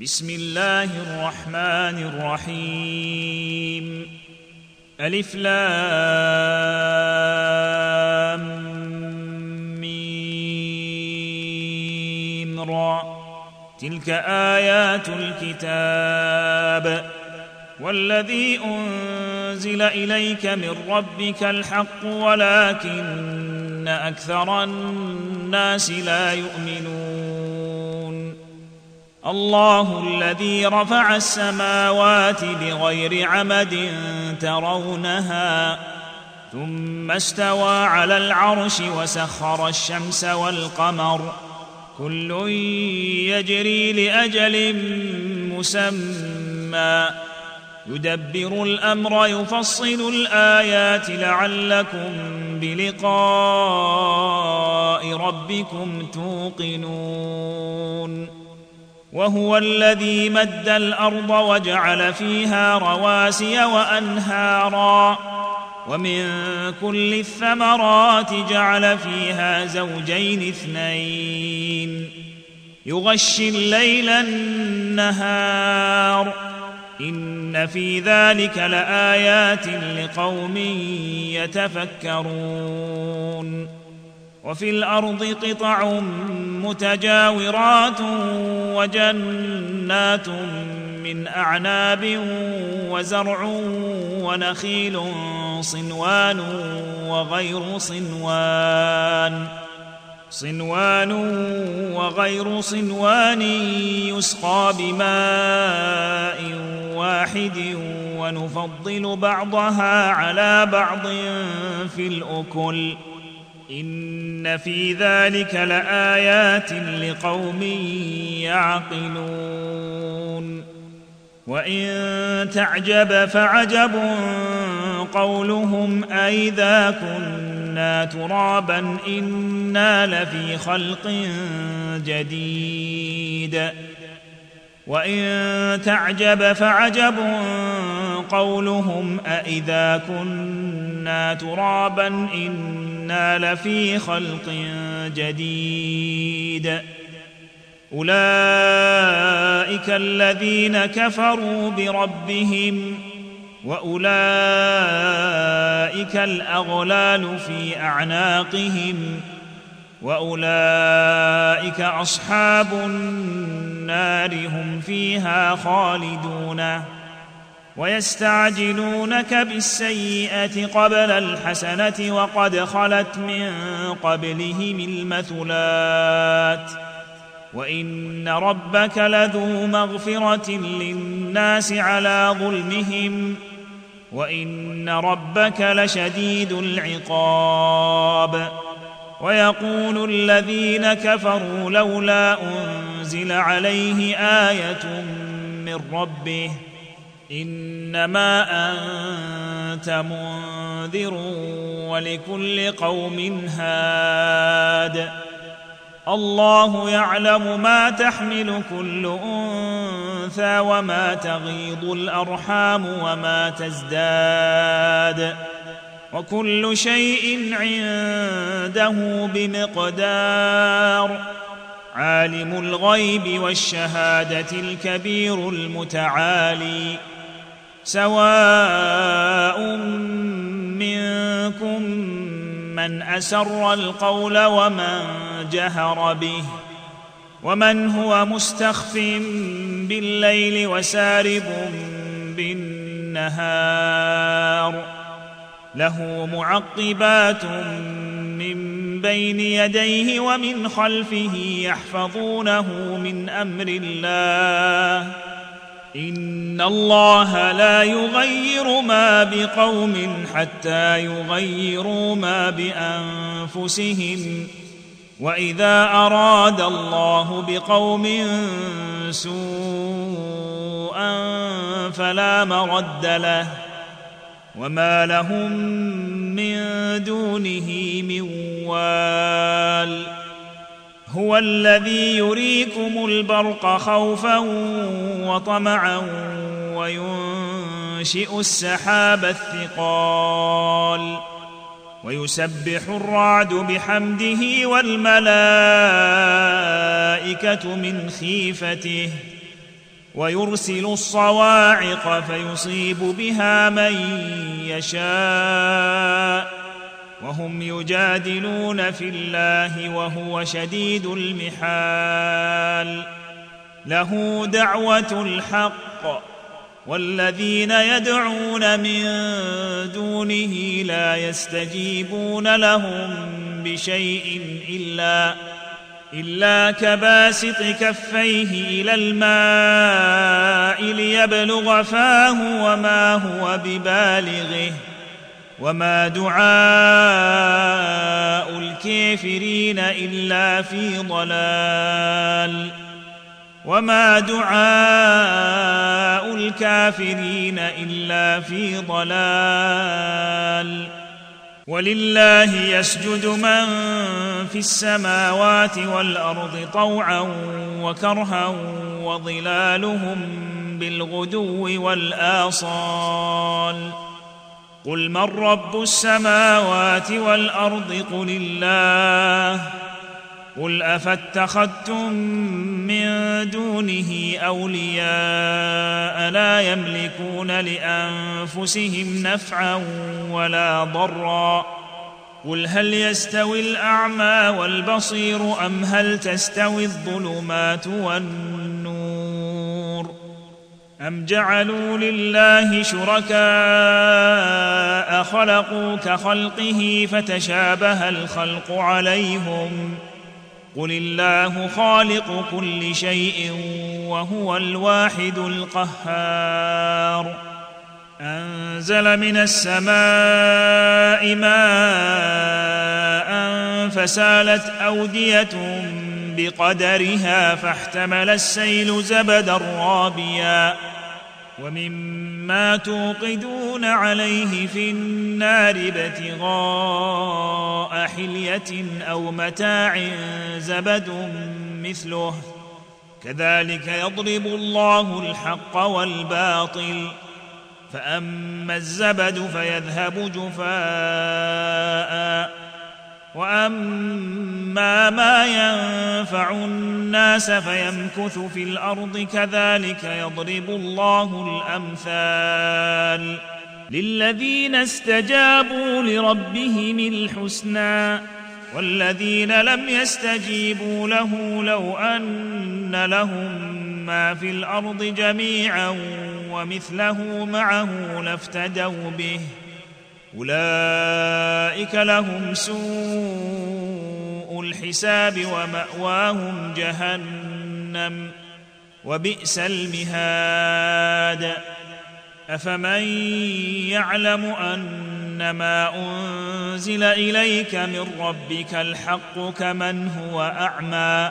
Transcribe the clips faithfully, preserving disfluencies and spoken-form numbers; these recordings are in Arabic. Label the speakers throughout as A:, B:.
A: بسم الله الرحمن الرحيم. ألف لام ميم را. تلك آيات الكتاب والذي أنزل إليك من ربك الحق ولكن أكثر الناس لا يؤمنون. الله الذي رفع السماوات بغير عمد ترونها ثم استوى على العرش وسخر الشمس والقمر كل يجري لأجل مسمى يدبر الأمر يفصل الآيات لعلكم بلقاء ربكم توقنون. وهو الذي مد الأرض وجعل فيها رواسي وأنهارا ومن كل الثمرات جعل فيها زوجين اثنين يغشي الليل النهار إن في ذلك لآيات لقوم يتفكرون. وفي الأرض قطع متجاورات وجنات من أعناب وزرع ونخيل صنوان وغير صنوان صنوان وغير صنوان يسقى بماء واحد ونفضل بعضها على بعض في الأكل إن في ذلك لآيات لقوم يعقلون. وإن تعجب فعجب قولهم أئذا كنا ترابا إنا لفي خلق جديد. وإن تعجب فعجب قولهم أئذا كنا ترابا إنا لفي خلق جديد. أولئك الذين كفروا بربهم وأولئك الأغلال في أعناقهم وأولئك أصحاب النار هم فيها خالدون. ويستعجلونك بالسيئة قبل الحسنة وقد خلت من قبلهم المثلات وإن ربك لذو مغفرة للناس على ظلمهم وإن ربك لشديد العقاب. ويقول الذين كفروا لولا أنزل عليه آية من ربه إنما أنت منذر ولكل قوم هاد. الله يعلم ما تحمل كل أنثى وما تغيض الأرحام وما تزداد وكل شيء عنده بمقدار. عالم الغيب والشهادة الكبير المتعالي. سواء منكم من أسر القول ومن جهر به ومن هو مستخف بالليل وسارب بالنهار. له معقبات من بين يديه ومن خلفه يحفظونه من أمر الله إن الله لا يغير ما بقوم حتى يغيروا ما بأنفسهم وإذا أراد الله بقوم سوءا فلا مرد له وما لهم من دونه من وال. هو الذي يريكم البرق خوفا وطمعا وينشئ السحاب الثقال ويسبح الرعد بحمده والملائكة من خيفته ويرسل الصواعق فيصيب بها من يشاء وهم يجادلون في الله وهو شديد المحال له دعوة الحق والذين يدعون من دونه لا يستجيبون لهم بشيء إلا إلا كباسط كفيه إلى الماء ليبلغ فاه وما هو ببالغه وما دعاء الكافرين إلا في ضلال وما دعاء الكافرين إلا في ضلال ولله يسجد من في السماوات والأرض طوعا وكرها وظلالهم بالغدو والآصال قل من رب السماوات والأرض قل الله قل أفاتخذتم من دونه أولياء لا يملكون لأنفسهم نفعا ولا ضرا قل هل يستوي الأعمى والبصير أم هل تستوي الظلمات والنور أم جعلوا لله شركاء خلقوا كخلقه فتشابه الخلق عليهم قل الله خالق كل شيء وهو الواحد القهار أنزل من السماء ماء فسالت أودية بقدرها فاحتمل السيل زبدا رابيا ومما توقدون عليه في النار ابتغاء حلية أو متاع زبد مثله كذلك يضرب الله الحق والباطل فأما الزبد فيذهب جفاء وأما ما ينفع الناس فيمكث في الأرض كذلك يضرب الله الأمثال للذين استجابوا لربهم الحسنى والذين لم يستجيبوا له لو أن لهم ما في الأرض جميعا ومثله معه لافتدوا به أولئك لهم سوء الحساب ومأواهم جهنم وبئس المهاد أفمن يعلم أنما أنزل إليك من ربك الحق كمن هو أعمى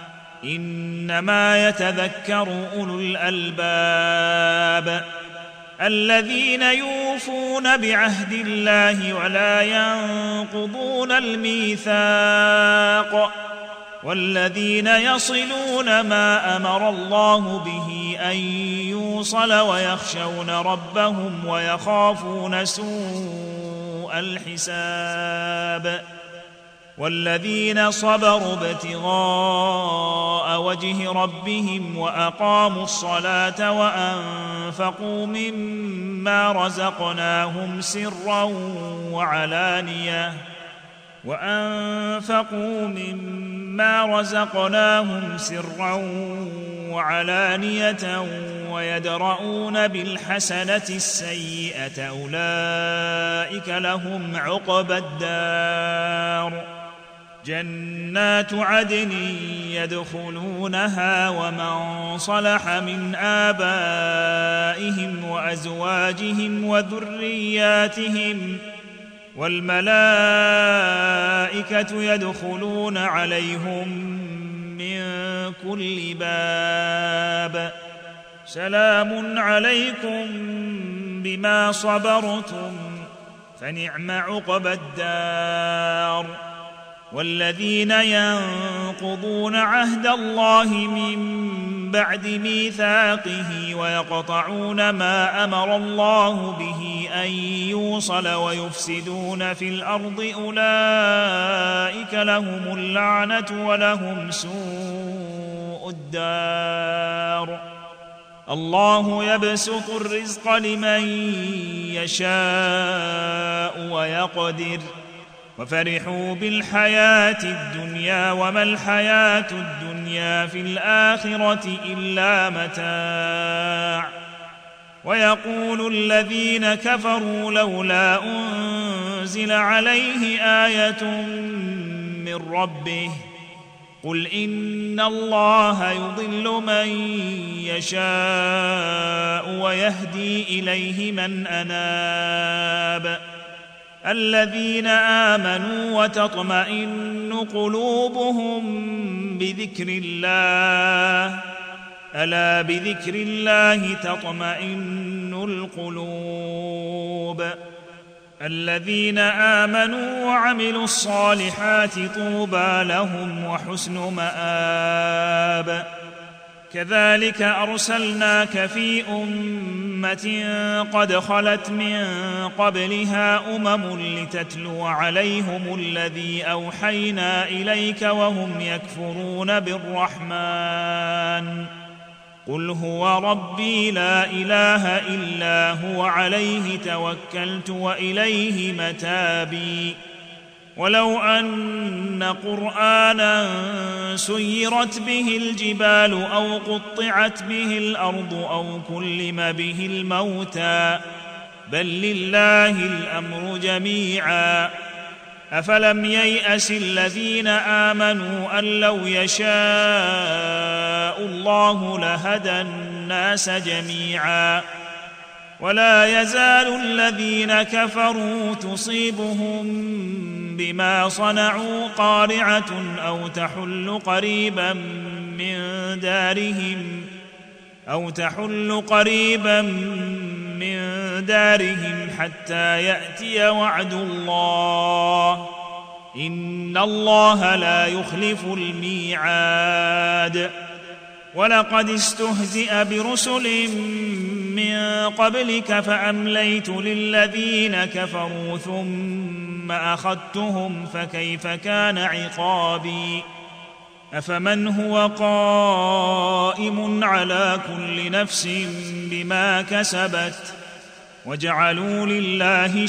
A: إنما يتذكر أولو الألباب الذين يوفون بعهد الله ولا ينقضون الميثاق والذين يصلون ما أمر الله به أن يوصل ويخشون ربهم ويخافون سوء الحساب والذين صبروا ابتغاء وجه ربهم وأقاموا الصلاة وأنفقوا مما رزقناهم سرا وعلانية وأنفقوا مما رزقناهم سرا وعلانية ويدرؤون بالحسنة السيئة أولئك لهم عقبى الدار جنات عدن يدخلونها ومن صلح من آبائهم وأزواجهم وذرياتهم والملائكة يدخلون عليهم من كل باب سلام عليكم بما صبرتم فنعم عقبى الدار والذين ينقضون عهد الله من بعد ميثاقه ويقطعون ما أمر الله به أن يوصل ويفسدون في الأرض أولئك لهم اللعنة ولهم سوء الدار الله يبسط الرزق لمن يشاء ويقدر وفرحوا بالحياة الدنيا وما الحياة الدنيا في الآخرة إلا متاع ويقول الذين كفروا لولا أنزل عليه آية من ربه قل إن الله يضل من يشاء ويهدي إليه من أناب الذين آمنوا وتطمئن قلوبهم بذكر الله ألا بذكر الله تطمئن القلوب الذين آمنوا وعملوا الصالحات طوبى لهم وحسن مآب كذلك أرسلناك في أمة قد خلت من قبلها أمم لتتلو عليهم الذي أوحينا إليك وهم يكفرون بالرحمن قل هو ربي لا إله إلا هو عليه توكلت وإليه متابي ولو أن قرآنا سيرت به الجبال أو قطعت به الأرض أو كلم به الموتى بل لله الأمر جميعا أفلم ييأس الذين آمنوا أن لو يشاء الله لهدى الناس جميعا ولا يزال الذين كفروا تصيبهم بما صنعوا قارعة أو تحل قريبا من دارهم أو تحل قريبا من دارهم حتى يأتي وعد الله إن الله لا يخلف الميعاد ولقد استهزئ برسل من قبلك فأمليت للذين كفروا ثم أخذتهم فكيف كان عقابي أفمن هو قائم على كل نفس بما كسبت وجعلوا لله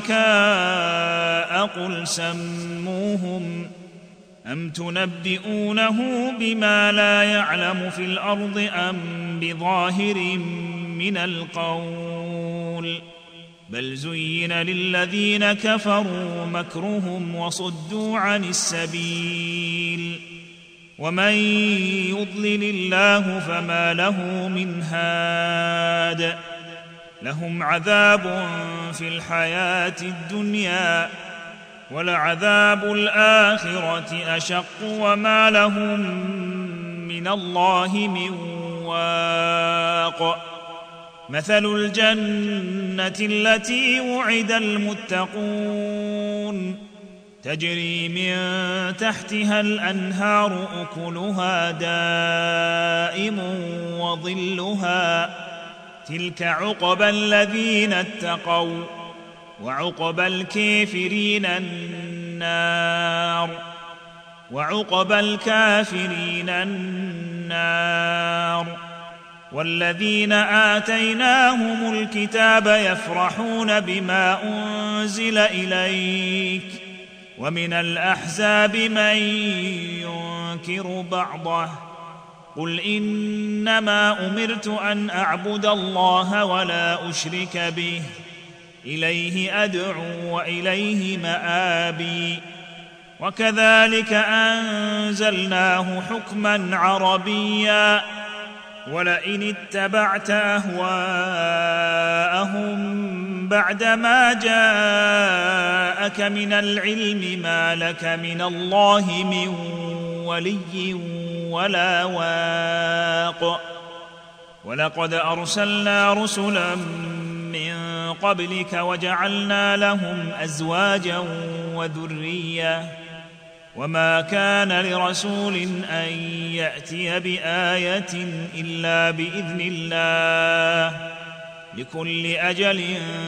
A: شركاء قل سموهم أم تنبئونه بما لا يعلم في الأرض أم بظاهر من القول بل زين للذين كفروا مكرهم وصدوا عن السبيل ومن يضلل الله فما له من هاد لهم عذاب في الحياة الدنيا ولعذاب الآخرة أشق وما لهم من الله من واق مثل الجنة التي وعد المتقون تجري من تحتها الأنهار أكلها دائم وظلها تلك عقبى الذين اتقوا وعقبى الكافرين النار وعقبى الكافرين النار والذين آتيناهم الكتاب يفرحون بما أنزل إليك ومن الأحزاب من ينكر بعضه قل إنما أمرت أن أعبد الله ولا أشرك به إليه أدعو وإليه مآبي وكذلك أنزلناه حكما عربيا ولئن اتبعت أهواءهم بعدما جاءك من العلم ما لك من الله من ولي ولا واق ولقد أرسلنا رسلا من قبلك وجعلنا لهم أزواجا وذرية وما كان لرسول أن يأتي بآية إلا بإذن الله لكل أجل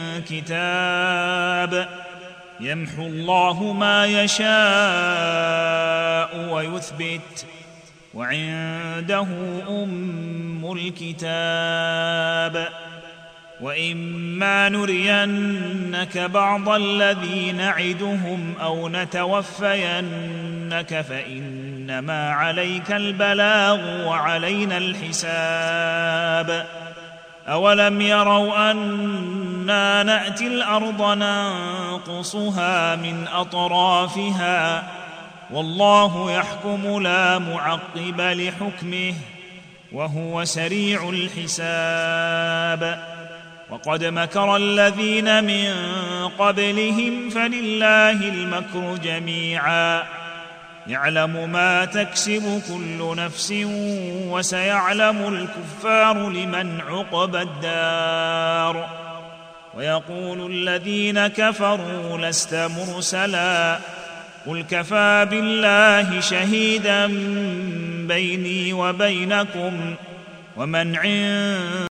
A: كتاب يمحو الله ما يشاء ويثبت وعنده أم الكتاب. وإما نرينك بعض الذي نعدهم أو نتوفينك فإنما عليك البلاغ وعلينا الحساب. أولم يروا أنا نأتي الأرض ننقصها من أطرافها والله يحكم لا معقب لحكمه وهو سريع الحساب. وقد مكر الذين من قبلهم فلله المكر جميعا يعلم ما تكسب كل نفس وسيعلم الكفار لمن عقبى الدار. ويقول الذين كفروا لست مرسلا قل كفى بالله شهيدا بيني وبينكم ومن عنده